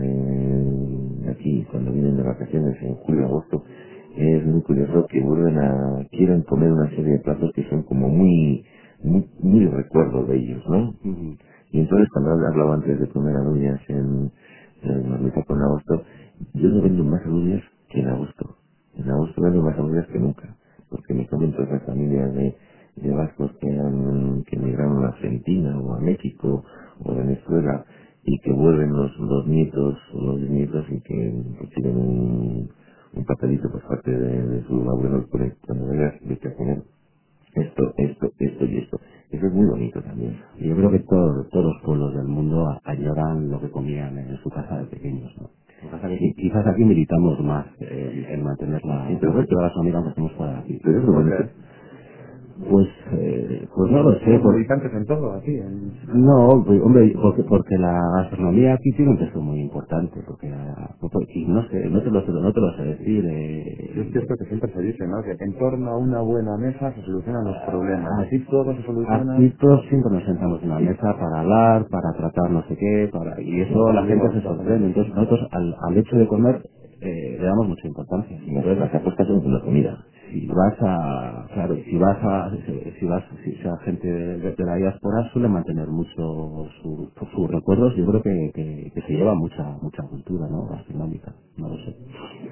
de aquí, cuando vienen de vacaciones en julio, agosto, es muy curioso que vuelven a, quieren comer una serie de platos que son como muy, muy, muy recuerdo de ellos, ¿no? Ujú. Y entonces cuando he hablado antes de comer alubias en, en Marmita con agosto, yo no vendo más alubias que en agosto. En agosto vendo más alubias que nunca, porque me comen todas las familias de, de vascos que han, que emigraron a Argentina o a México o a Venezuela y que vuelven los, los nietos o los nietos y que reciben un, un papelito por parte de, de su abuelo por cuando vengas vete a comer esto, esto, esto y esto. Eso es muy bonito también. Y yo creo que todo- todos los pueblos del mundo a- añoran lo que comían en su casa de pequeños, ¿no? Lo que pasa es que quizás aquí militamos más en, en mantener Sí, la, pero la bueno, cultura gasonómica que hacemos fuera de aquí. pero es lo bonito. Pues, eh, pues no lo sé, Somos por- militantes en todo, aquí. En... no, pues, hombre, porque, porque la gastronomía aquí tiene un peso muy importante, porque, ah, porque- y no sé, no te lo, sé- no te lo sé decir, Y es eh, cierto que siempre se dice, ¿no? Que en torno a una buena mesa se solucionan los problemas. ah, Aquí todo se soluciona. aquí todos siempre nos sentamos en una mesa para hablar, para tratar no sé qué, para, y eso la gente se sorprende. Entonces nosotros al, al hecho de comer eh, le damos mucha importancia. Y las, Entonces las apuestas son con la comida. si vas a, claro, si vas a, si si vas, si sea gente de, de- de la diáspora suele mantener mucho su- sus recuerdos. Yo creo que, que, que se lleva mucha, mucha cultura, ¿no? Gastronómica, no lo sé.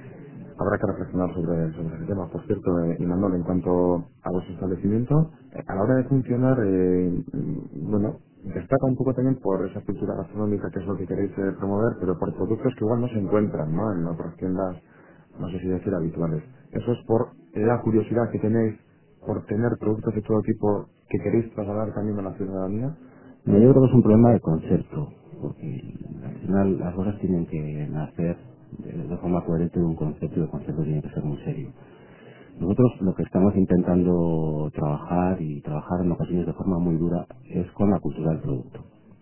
Habrá que reflexionar sobre, sobre ese tema. Por cierto, eh, Imanol, en cuanto a vuestro establecimiento, eh, a la hora de funcionar, eh, mm, bueno, destaca un poco también por esa cultura gastronómica que es lo que queréis eh, promover, pero por productos que igual no se encuentran, ¿no? En otras tiendas, no sé si decir habituales. Eso es por la curiosidad que tenéis por tener productos de todo tipo que queréis trasladar también a la ciudadanía. No, yo creo que es un problema de concepto, porque al final las cosas tienen que nacer de, de forma coherente de un concepto y el concepto tiene que ser muy serio. Nosotros lo que estamos intentando trabajar y trabajar en ocasiones de forma muy dura es con la cultura del producto.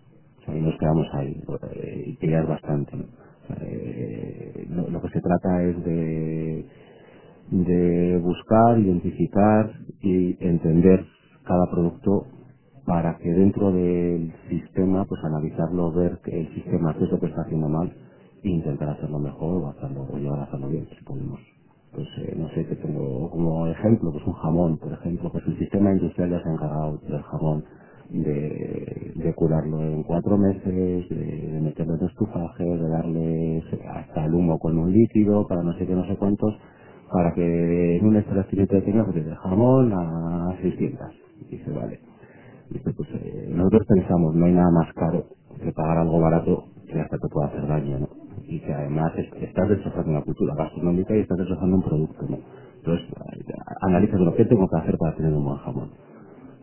O sea, y nos quedamos ahí, eh, y que ya es bastante, ¿no? O sea, eh, lo, lo que se trata es de, de buscar, identificar y entender cada producto para que dentro del sistema, pues analizarlo, ver que el sistema qué es lo que está haciendo mal e intentar hacerlo mejor o hacerlo, o llegar a hacerlo bien, si podemos. Pues eh, no sé, que tengo como ejemplo, pues un jamón, por ejemplo, pues el sistema industrial ya se ha encargado del jamón de, de curarlo en cuatro meses, de, de meterlo en estufaje, de darle hasta el humo con un líquido para no sé qué, no sé cuántos, para que en un establecimiento tenga pues de jamón a seiscientos. Y dice, vale. Dice, pues eh, nosotros pensamos, no hay nada más caro que pagar algo barato que hasta te pueda hacer daño, ¿no? Y que además es- estás destrozando una cultura gastronómica y estás destrozando un producto, ¿no? Entonces, eh, analizas lo que tengo que hacer para tener un buen jamón.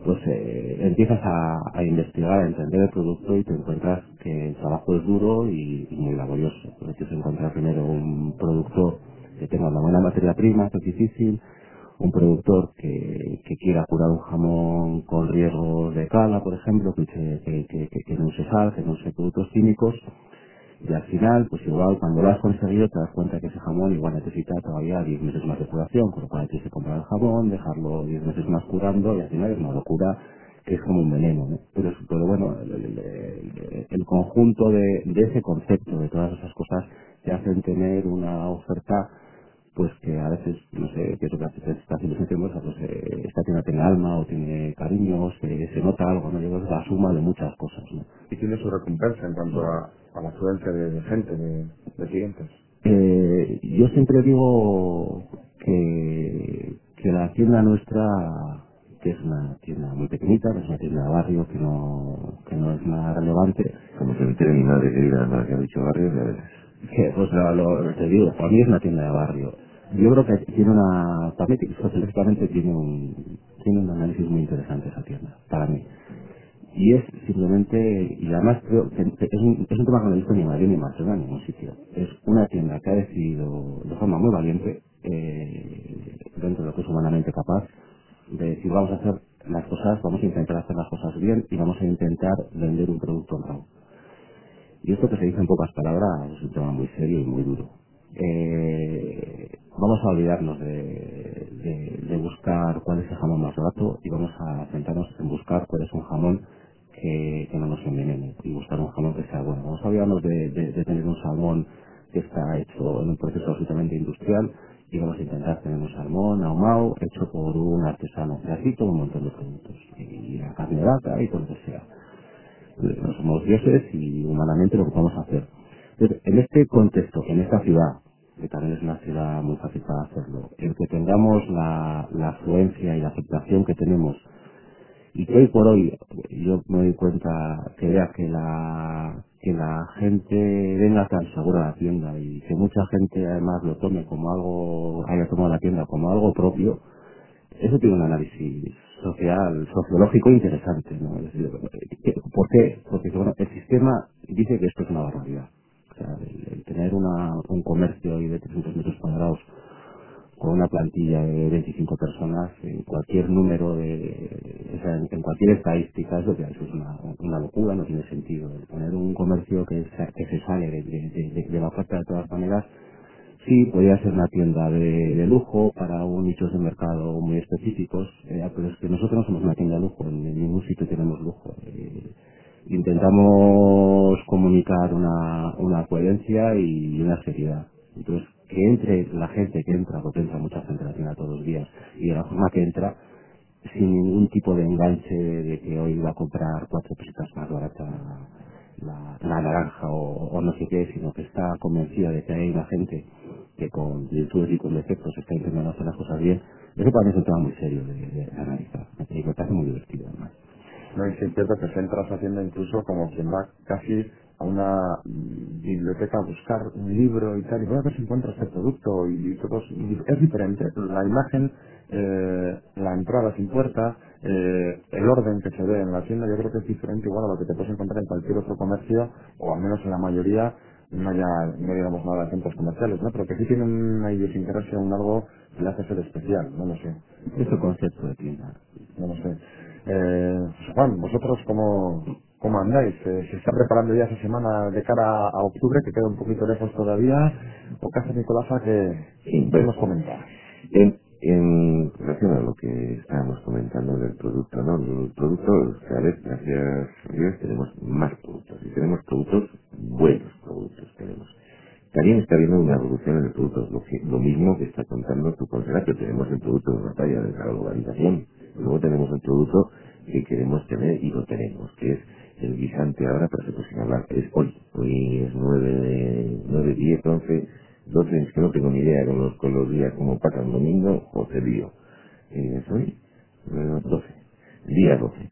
pues eh, empiezas a, a investigar, a entender el producto y te encuentras que el trabajo es duro y, y muy laborioso. Porque tienes que encontrar primero un productor que tenga una buena materia prima, que es difícil, un productor que, que quiera curar un jamón con riesgos de cala, por ejemplo, que, use- que, que, que, que no use sal, que no use productos químicos, y al final, pues igual cuando lo has conseguido te das cuenta que ese jamón igual necesita todavía diez meses más de curación, con lo cual tienes que comprar el jamón, dejarlo diez meses más curando y al final es una locura que es como un veneno, ¿no? Pero, es- pero bueno, el, el- el- el conjunto de, de ese concepto, de todas esas cosas, te hacen tener una oferta pues que a veces, no sé, pienso que a veces esta ilusión pues eh, esta tienda tiene alma o tiene cariño, se, se nota algo, ¿no? Yo creo que es la suma de muchas cosas, ¿no? Y tiene su recompensa en cuanto a, a la afluencia de, de gente, de, de clientes. Eh, yo siempre digo que, que la tienda nuestra, que es una tienda muy pequeñita, que es una tienda de barrio, que no, que no es nada relevante, Como se me entere mi madre querida, nada que ha dicho barrio, ya verás. que pues lo, lo- te digo, para mí es una tienda de barrio. Yo creo que tiene una, para mí sociológicamente tiene un, tiene un análisis muy interesante esa tienda, para mí. Y es simplemente, y además creo que que es un, es un tema que no he visto ni en Madrid ni en Barcelona ni en ningún sitio. Es una tienda que ha decidido de forma muy valiente, eh, dentro de lo que es humanamente capaz, de decir vamos a hacer las cosas, vamos a intentar hacer las cosas bien y vamos a intentar vender un producto honrado. Y esto que se dice en pocas palabras es un tema muy serio y muy duro. Eh, vamos a olvidarnos de, de- de buscar cuál es el jamón más barato y vamos a centrarnos en buscar cuál es un jamón que, que no nos envenene y buscar un jamón que sea bueno. Vamos a olvidarnos de, de- de tener un salmón que está hecho en un proceso absolutamente industrial y vamos a intentar tener un salmón ahumado hecho por un artesano. Y así todo un montón de productos. Y la carne de vaca y todo lo que sea. No somos dioses y humanamente lo que podemos hacer. Entonces, en este contexto, en esta ciudad, que también es una ciudad muy fácil para hacerlo, en que tengamos la, la afluencia y la aceptación que tenemos, y que hoy por hoy yo me doy cuenta que vea que la que la gente venga tan segura a la tienda y que mucha gente además lo tome como algo, haya tomado la tienda como algo propio, eso tiene un análisis social, sociológico interesante, ¿no? Es decir, ¿qué- ¿por qué? Porque bueno, el sistema dice que esto es una barbaridad. O sea, el, el tener una, un comercio ahí de trescientos metros cuadrados con una plantilla de veinticinco personas, en cualquier número de, o sea, en, en cualquier estadística, eso, eso es una, una locura, no tiene sentido. El poner un comercio que, se- que se sale de, de, de- de la oferta de todas maneras. Sí, podría ser una tienda de, de lujo para un nichos de mercado muy específicos, eh, pero es que nosotros no somos una tienda de lujo, en, en ningún sitio tenemos lujo. Eh, intentamos comunicar una, una coherencia y una seriedad. Entonces, que entre la gente que entra, porque entra mucha gente a la tienda todos los días, y de la forma que entra, sin ningún tipo de enganche de que hoy va a comprar cuatro pesetas más barata la, la naranja o, o no sé qué, sino que está convencida de que hay una gente que con virtudes y con defectos está intentando hacer las cosas bien. Eso para mí es un tema muy serio de, de analizar, y me parece muy divertido además. No, y sí es cierto que se entra haciendo incluso como quien va casi a una mm, biblioteca a buscar un libro y tal, y voy a ver si encuentra este producto y, y todo es, y es diferente. La imagen, eh, la entrada sin puerta, eh, el orden que se ve en la tienda, yo creo que es diferente igual a lo que te puedes encontrar en cualquier otro comercio, o al menos en la mayoría, no ya, no digamos nada de centros comerciales, ¿no? Pero que sí tienen una idiosincrasia, un algo que le hace ser especial, no lo sé. Es el concepto de tienda. No lo sé. Eh, Juan, ¿vosotros cómo, cómo andáis? Eh, ¿Se está preparando ya esa semana de cara a octubre, que queda un poquito lejos todavía? ¿O Casa Nicolasa, que, Sí, que bueno, nos comenta? en, en relación a lo que estábamos comentando del producto, ¿no? El producto, cada vez, gracias a Dios, tenemos más productos. Y tenemos productos, buenos productos tenemos. También está habiendo una evolución en el producto, lo, que- lo mismo que está contando tu consejera, que tenemos el producto de batalla de la globalización. Luego tenemos el producto que queremos tener y lo tenemos, que es el guisante ahora, pero se puede sin hablar, es hoy. Hoy es nueve, nueve, diez, once, doce, es que no tengo ni idea con los, con los días como pasan domingo o te lío. Eh, ¿Es hoy? Eh, doce. Día doce.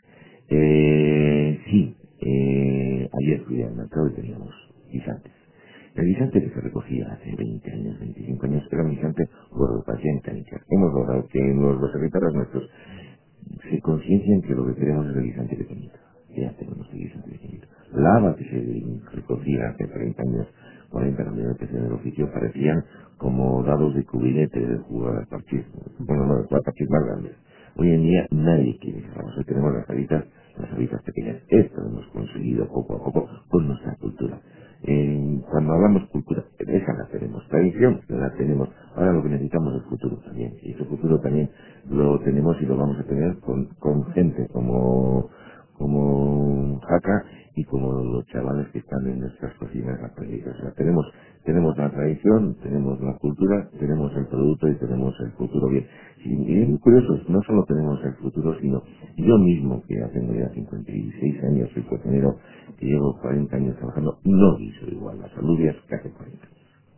Eh, sí, eh, ayer fui al mercado y teníamos guisantes. El guisante que se recogía hace veinte años, veinticinco años, era un guisante gordo, paciente. Hemos logrado que los, los secretarios nuestros se conciencian que lo que queremos es el guisante pequeñito. Ya tenemos el guisante pequeñito. La haba que se recogía hace treinta años, cuarenta años en el oficio parecían como dados de cubilete de jugar al parchís. Bueno, no, de jugar al parchís más grandes. Hoy en día nadie quiere cerrarnos. Hoy tenemos las habitas, las habitas pequeñas. Esto lo hemos conseguido poco a poco con nuestra cultura. Eh, cuando hablamos cultura, esa la tenemos. Tradición, la tenemos. Ahora lo que necesitamos es futuro también. Y ese futuro también lo tenemos y lo vamos a tener con, con gente como como Jaca y como los chavales que están en nuestras cocinas aprendidas. O sea, tenemos, tenemos la tradición, tenemos la cultura, tenemos el producto y tenemos el futuro bien. Y, y es muy curioso, no solo tenemos el futuro, sino yo mismo, que ya tengo ya cincuenta y seis años, soy cocinero, que llevo cuarenta años trabajando, no hizo igual las alubias que hace cuarenta.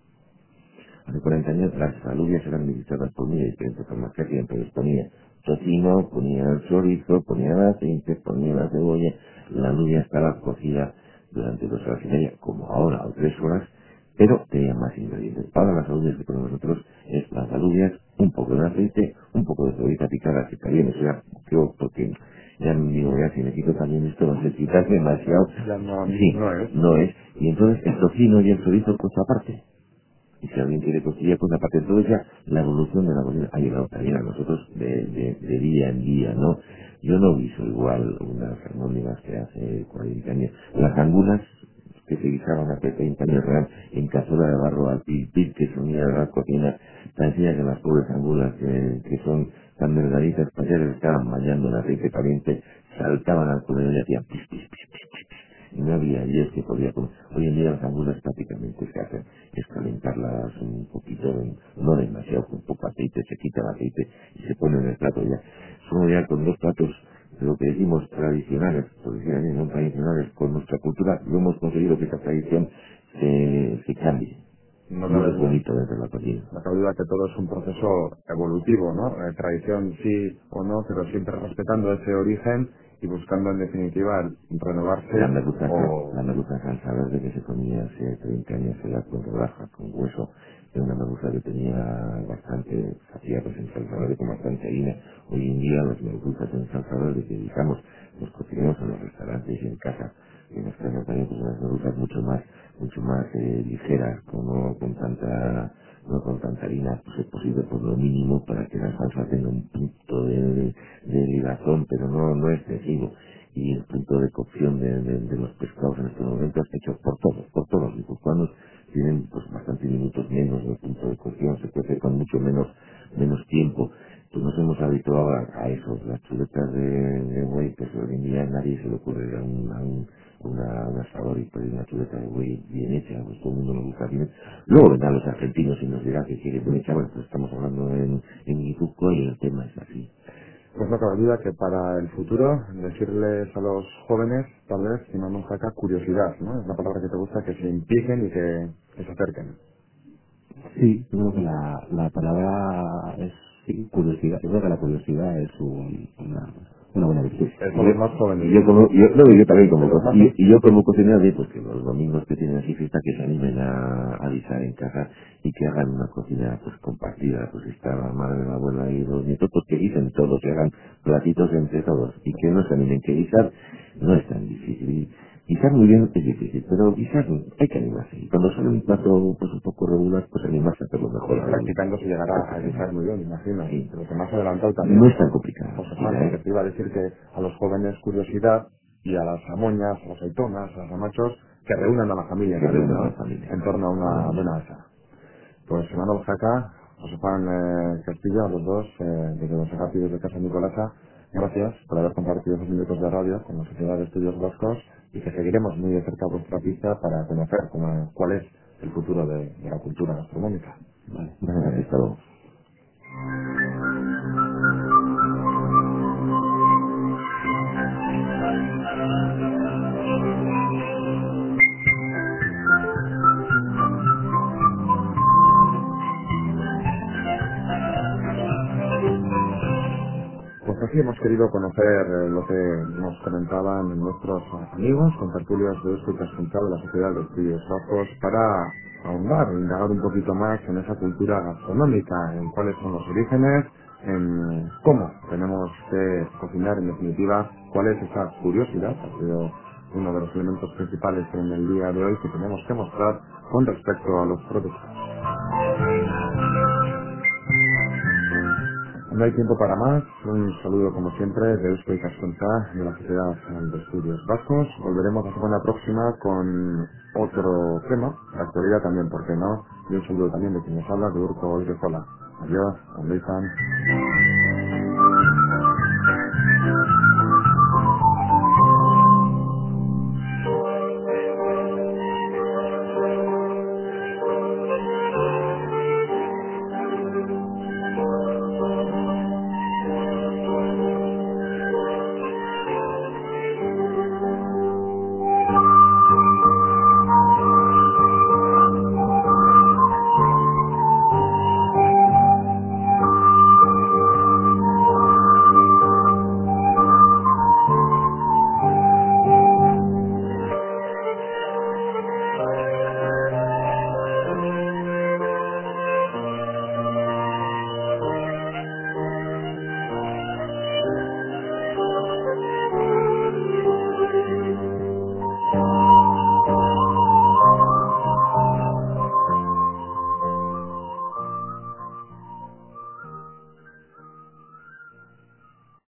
Hace cuarenta años las alubias eran administradas por mí de diferentes formas que hacían, pero les ponía tocino, ponía el chorizo, ponía el aceite, ponía la cebolla, la alubia estaba cocida durante dos horas y media, como ahora, o tres horas, pero tenía más ingredientes. Ahora las alubias que ponemos nosotros es las alubias, un poco de aceite, un poco de cebollita picada, que está bien, eso ya creo, porque ya me digo, ya si me quito también esto, no sé, quitas demasiado, Ya no, sí, no es. no es, y entonces el tocino y el chorizo, pues aparte. Y si alguien quiere cocina, pues aparte de todo ya, la evolución de la cocina ha llegado también a nosotros de, de, de día en día, ¿no? Yo no guiso igual unas albóndigas que hace cuarenta años. Las angulas que se guisaban hace treinta años eran en cazuela de barro al pil pil que se unía a la cocina, tan sencilla que las pobres angulas que, que son tan delgaditas, para allá que estaban bañando en aceite caliente, saltaban al fuego y hacían pis, pis, pis, pis, pis, pis. Y no había ayer que podía comer. Hoy en día las angulas prácticamente se hacen es calentarlas un poquito, no demasiado, con poco aceite, se quita el aceite y se pone en el plato ya. Somos ya con dos platos de lo que decimos tradicionales, tradicionales no tradicionales, con nuestra cultura, lo hemos conseguido que esta tradición se, se cambie. No Y eso cabe es duda. bonito desde la cocina. No cabe duda que todo es un proceso evolutivo, ¿no? Eh, tradición sí o no, pero siempre respetando ese origen y buscando en definitiva el La renovarse merluza, o... la merluza salsa verde que se comía hace treinta años era con rodaja, con hueso, era una merluza que tenía bastante, se hacía pues en salsa verde con bastante harina. Hoy en día las merluzas en salsa verde que digamos los cocinemos en los restaurantes y en casa, y en las casas también pues unas merluzas mucho más, mucho más eh, ligeras, con, no con tanta, no con tanta harina, pues es posible por lo mínimo para que la salsa tenga un punto de, de, de ligazón, pero no, no excesivo y el punto de cocción de, de- de los pescados en estos momentos hechos por todos, por todos los guipuzcoanos tienen pues bastantes minutos menos de punto de cocción, se cuece con mucho menos menos tiempo. Pues nos hemos habituado a, a eso, las chuletas de, de buey, pues hoy en día a nadie se le ocurre a un, a un, una, un asador y pedir una chuleta de buey bien hecha, pues todo el mundo nos gusta bien. Luego vendrán los argentinos y nos dirán que quieren bien hecha, bueno, pues estamos hablando en, en Guipúzcoa y el tema es así. Pues no cabe duda que para el futuro decirles a los jóvenes, tal vez, si no nos saca curiosidad, ¿no? Es la palabra que te gusta, que se impliquen y que, que se acerquen. Sí, yo creo que la, la palabra es sí, curiosidad. Yo creo que la curiosidad es un- una, una buena virtud. Eso Y yo, los más y jóvenes, yo ¿no? como, yo, no, yo también como, Pero los co- más... y, y yo como cocinero, digo, pues que los domingos que tienen así fiesta, que se animen a a avisar en casa y que hagan una cocina pues compartida, pues está la madre, la abuela y los nietos, pues que guisen todos, que hagan platitos entre todos y que no se animen, que guisar no es tan difícil. Guisar muy bien es difícil, pero guisar hay que animarse. Y cuando sale un plato pues un poco regular, pues animarse a hacerlo mejor Y aún. practicando se llegará a Practicando. guisar muy bien, imagino. Sí. Pero que más adelantado No también, es tan complicado. José Juan, Mira, porque ¿eh? te iba a decir que a los jóvenes curiosidad y a las amoñas, a las aceitonas, a los amachos, que reúnan a la familia Que también, reúnan a ¿no? la familia. En torno a Ahora una buena mismo. mesa. Pues Manuel Jaca, José Juan eh, Castillo, a los dos, eh, desde los Agapios de Casa Nicolasa, gracias por haber compartido esos minutos de radio con la Sociedad de Estudios Vascos y que seguiremos muy de cerca vuestra pista para conocer cómo- cuál es el futuro de, de la cultura gastronómica. Vale, muchas Gracias, gracias. hasta luego. Pues así hemos querido conocer eh, lo que nos comentaban nuestros amigos, con tertulios de Eusko y Caspunchal de la Sociedad de Estudios Vascos, para ahondar, indagar un poquito más en esa cultura gastronómica, en cuáles son los orígenes, en cómo tenemos que cocinar, en definitiva, cuál es esa curiosidad, ha sido uno de los elementos principales en el día de hoy que tenemos que mostrar con respecto a los productos. No hay tiempo para más. Un saludo como siempre de Eusko y Casconcha de la Sociedad de Estudios Vascos. Volveremos la semana próxima con otro tema, la actualidad también, ¿por qué no? Y un saludo también de quien nos habla, de Urco y de Jola. Adiós, Andrés.